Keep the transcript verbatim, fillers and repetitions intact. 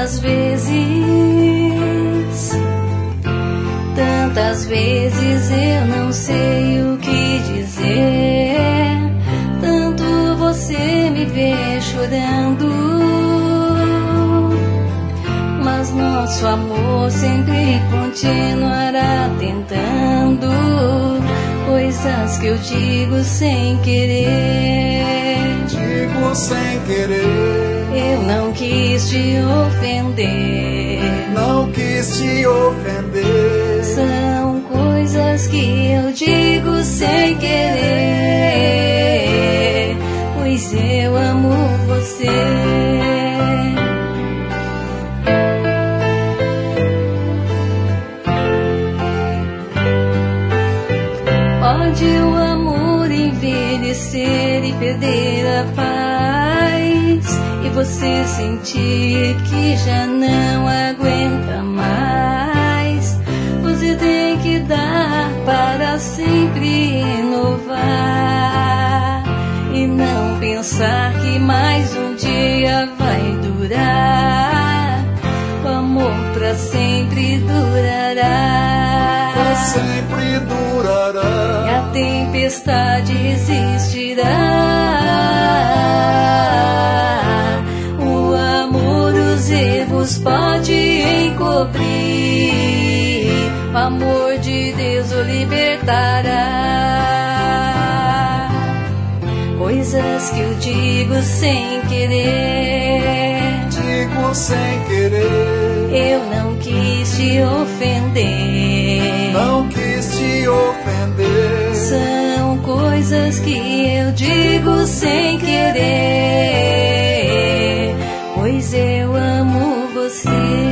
Tantas vezes, tantas vezes eu não sei o que dizer. Tanto você me vê chorando, mas nosso amor sempre continuará tentando. Coisas que eu digo sem querer, digo sem querer. Eu não quis te ofender, não quis te ofender. São coisas que eu digo sem querer, pois eu amo você. Pode o amor envelhecer e perder a paz, e você sentir que já não aguenta mais. Você tem que dar para sempre renovar, e não pensar que mais um dia vai durar. O amor pra sempre durará, pra sempre durará, e a tempestade existirá. O amor os erros pode encobrir, o amor de Deus o libertará. Coisas que eu digo sem querer, digo sem querer. Eu não quis te ofender, não quis te ofender. São coisas que eu digo sem querer, pois eu amo você.